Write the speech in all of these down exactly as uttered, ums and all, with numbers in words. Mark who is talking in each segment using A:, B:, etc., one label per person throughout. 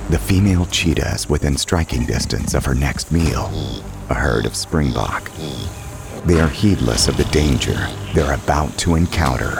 A: The female cheetah is within striking distance of her next meal, a herd of springbok. They are heedless of the danger they're about to encounter.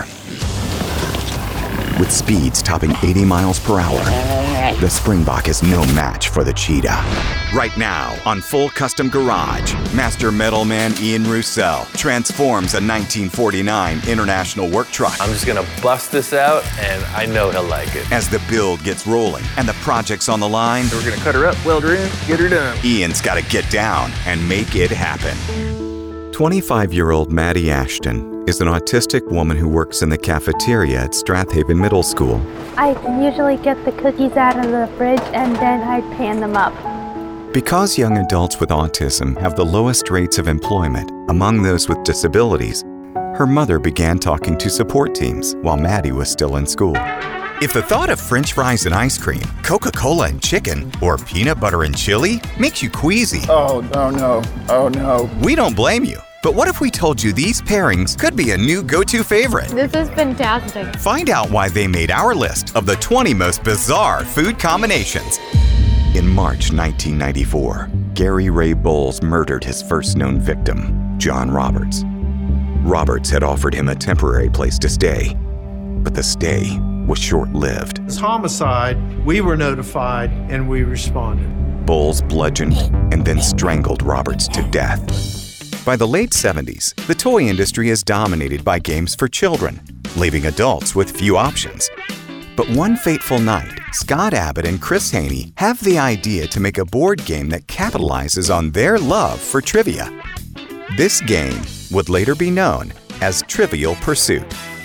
A: With speeds topping eighty miles per hour, the springbok is no match for the cheetah. Right now, on Full Custom Garage, Master Metalman Ian Roussel transforms a nineteen forty-nine International work truck.
B: I'm just gonna bust this out, and I know he'll like it.
A: As the build gets rolling and the project's on the line,
B: So we're gonna cut her up, weld her in, get her done.
A: Ian's gotta get down and make it happen. twenty-five-year-old Maddie Ashton is an autistic woman who works in the cafeteria at Strathaven Middle School.
C: I usually get the cookies out of the fridge and then I pan them up.
A: Because young adults with autism have the lowest rates of employment among those with disabilities, her mother began talking to support teams while Maddie was still in school. If the thought of French fries and ice cream, Coca-Cola and chicken, or peanut butter and chili makes you queasy,
D: Oh, oh no, oh no.
A: we don't blame you. But what if we told you these pairings could be a new go-to favorite?
C: This is fantastic.
A: Find out why they made our list of the twenty most bizarre food combinations. In March nineteen ninety-four, Gary Ray Bowles murdered his first known victim, John Roberts. Roberts had offered him a temporary place to stay, but the stay was short-lived.
E: As homicide, we were notified and we responded.
A: Bowles bludgeoned and then strangled Roberts to death. By the late seventies, the toy industry is dominated by games for children, leaving adults with few options. But one fateful night, Scott Abbott and Chris Haney have the idea to make a board game that capitalizes on their love for trivia. This game would later be known as Trivial Pursuit.